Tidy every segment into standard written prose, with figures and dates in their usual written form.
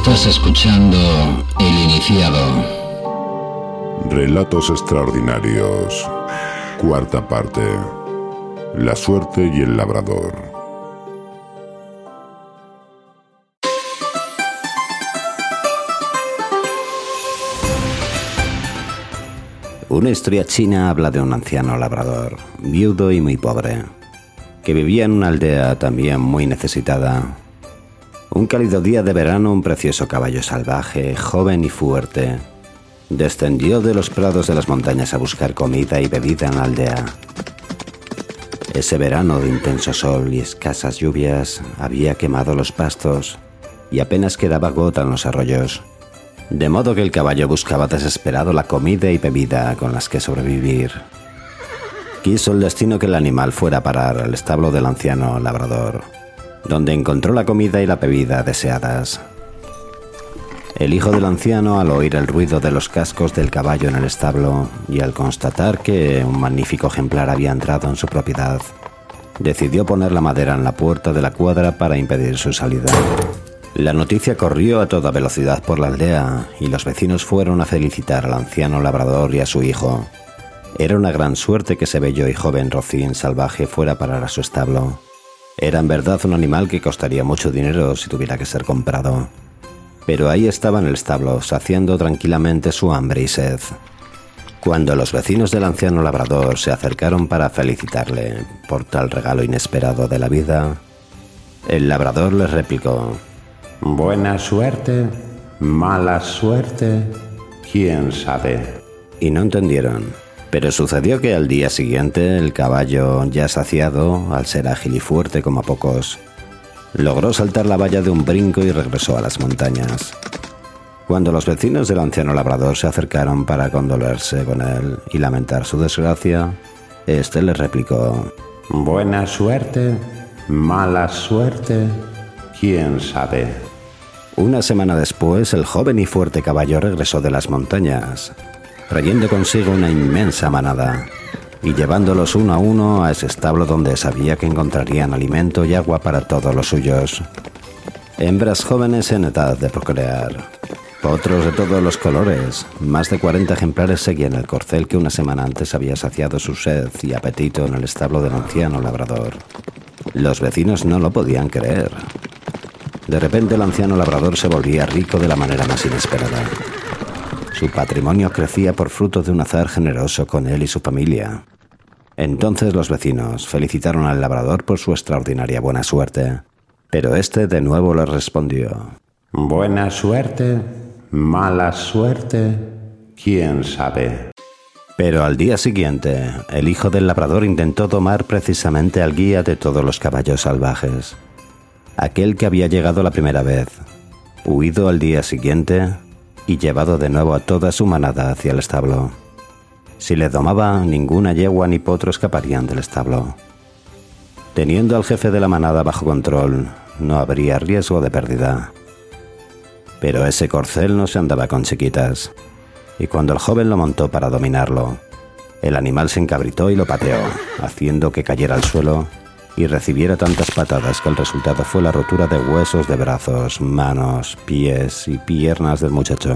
Estás escuchando El Iniciado. Relatos extraordinarios. Cuarta parte. La suerte y el labrador. Una historia china habla de un anciano labrador, viudo y muy pobre, que vivía en una aldea también muy necesitada. Un cálido día de verano, un precioso caballo salvaje, joven y fuerte, descendió de los prados de las montañas a buscar comida y bebida en la aldea. Ese verano de intenso sol y escasas lluvias había quemado los pastos y apenas quedaba gota en los arroyos, de modo que el caballo buscaba desesperado la comida y bebida con las que sobrevivir. Quiso el destino que el animal fuera a parar al establo del anciano labrador, donde encontró la comida y la bebida deseadas. El hijo del anciano, al oír el ruido de los cascos del caballo en el establo y al constatar que un magnífico ejemplar había entrado en su propiedad, decidió poner la madera en la puerta de la cuadra para impedir su salida. La noticia corrió a toda velocidad por la aldea y los vecinos fueron a felicitar al anciano labrador y a su hijo. Era una gran suerte que ese bello y joven rocín salvaje fuera a parar a su establo. Era en verdad un animal que costaría mucho dinero si tuviera que ser comprado. Pero ahí estaba en el establo, saciando tranquilamente su hambre y sed. Cuando los vecinos del anciano labrador se acercaron para felicitarle por tal regalo inesperado de la vida, el labrador les replicó: «Buena suerte, mala suerte, ¿quién sabe?». Y no entendieron. Pero sucedió que al día siguiente el caballo, ya saciado, al ser ágil y fuerte como pocos, logró saltar la valla de un brinco y regresó a las montañas. Cuando los vecinos del anciano labrador se acercaron para condolerse con él y lamentar su desgracia, este les replicó: «Buena suerte, mala suerte, ¿quién sabe?». Una semana después, el joven y fuerte caballo regresó de las montañas, trayendo consigo una inmensa manada y llevándolos uno a uno a ese establo donde sabía que encontrarían alimento y agua para todos los suyos. Hembras jóvenes en edad de procrear, potros de todos los colores, más de 40 ejemplares seguían el corcel que una semana antes había saciado su sed y apetito en el establo del anciano labrador. Los vecinos no lo podían creer. De repente el anciano labrador se volvía rico de la manera más inesperada. Su patrimonio crecía por fruto de un azar generoso con él y su familia. Entonces los vecinos felicitaron al labrador por su extraordinaria buena suerte, pero este de nuevo les respondió: «Buena suerte, mala suerte, ¿quién sabe?». Pero al día siguiente, el hijo del labrador intentó tomar precisamente al guía de todos los caballos salvajes, aquel que había llegado la primera vez, huido al día siguiente y llevado de nuevo a toda su manada hacia el establo. Si le domaba, ninguna yegua ni potro escaparían del establo. Teniendo al jefe de la manada bajo control, no habría riesgo de pérdida. Pero ese corcel no se andaba con chiquitas, y cuando el joven lo montó para dominarlo, el animal se encabritó y lo pateó, haciendo que cayera al suelo y recibiera tantas patadas que el resultado fue la rotura de huesos de brazos, manos, pies y piernas del muchacho.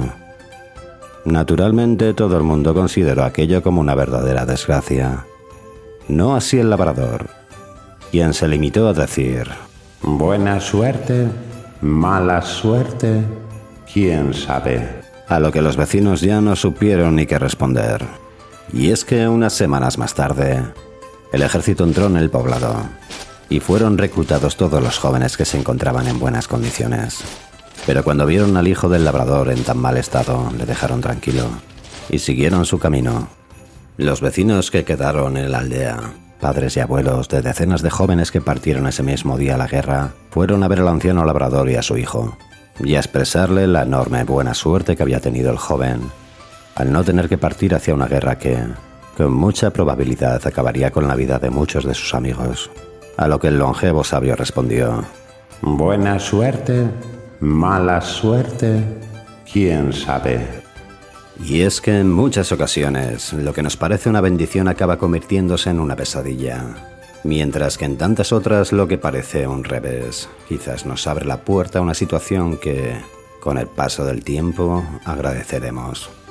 Naturalmente todo el mundo consideró aquello como una verdadera desgracia. No así el labrador, quien se limitó a decir: «Buena suerte, mala suerte, ¿quién sabe?». A lo que los vecinos ya no supieron ni qué responder. Y es que unas semanas más tarde, el ejército entró en el poblado y fueron reclutados todos los jóvenes que se encontraban en buenas condiciones. Pero cuando vieron al hijo del labrador en tan mal estado, le dejaron tranquilo y siguieron su camino. Los vecinos que quedaron en la aldea, padres y abuelos de decenas de jóvenes que partieron ese mismo día a la guerra, fueron a ver al anciano labrador y a su hijo, y a expresarle la enorme buena suerte que había tenido el joven, al no tener que partir hacia una guerra que, con mucha probabilidad, acabaría con la vida de muchos de sus amigos. A lo que el longevo sabio respondió: «Buena suerte, mala suerte, ¿quién sabe?». Y es que en muchas ocasiones lo que nos parece una bendición acaba convirtiéndose en una pesadilla, mientras que en tantas otras lo que parece un revés quizás nos abre la puerta a una situación que, Con el paso del tiempo agradeceremos.